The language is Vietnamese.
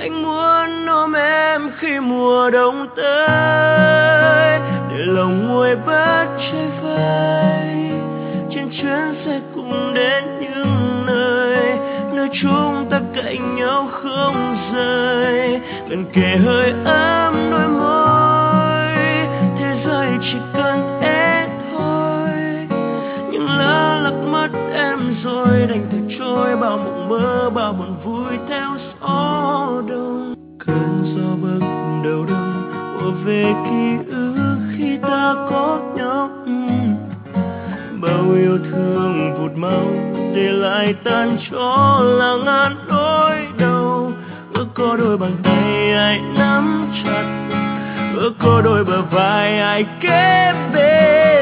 Anh muốn ôm em khi mùa đông tới, để lòng nguội bớt trái phai. Trên chuyến xe cùng đến những nơi chúng ta cạnh nhau không rời, gần kề hơi ấm đôi môi. Thế giới chỉ cần thế thôi, nhưng lỡ lạc mất em rồi, đành phải trôi bao mộng mơ, bao buồn vui theo gió đông. Cơn gió bấc đầu đông ùa về ký ức khi ta có nhau. Bao yêu thương vụt mau để lại tan cho là ngàn nỗi đau. Ước có đôi bàn tay ai nắm chặt, ước có đôi bờ vai ai kế bên.